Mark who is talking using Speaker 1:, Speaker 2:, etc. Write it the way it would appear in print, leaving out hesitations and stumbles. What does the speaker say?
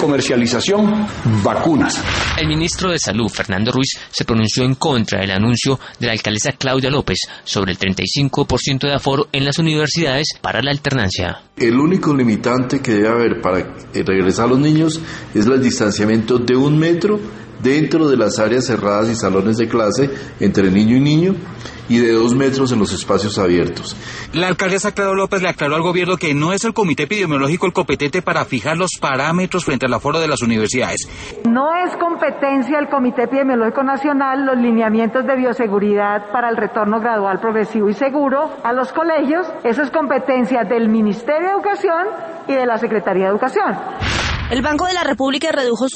Speaker 1: Comercialización, vacunas.
Speaker 2: El ministro de Salud, Fernando Ruiz, se pronunció en contra del anuncio de la alcaldesa Claudia López sobre el 35% de aforo en las universidades para la alternancia.
Speaker 3: El único limitante que debe haber para regresar a los niños es el distanciamiento de 1 metro dentro de las áreas cerradas y salones de clase entre niño y niño, y de 2 metros en los espacios abiertos.
Speaker 4: La alcaldesa Claudia López le aclaró al gobierno que no es el comité epidemiológico el competente para fijar los parámetros frente al aforo de las universidades.
Speaker 5: No es competencia del Comité Epidemiológico Nacional los lineamientos de bioseguridad para el retorno gradual, progresivo y seguro a los colegios. Eso es competencia del Ministerio de Educación y de la Secretaría de Educación.
Speaker 6: El Banco de la República redujo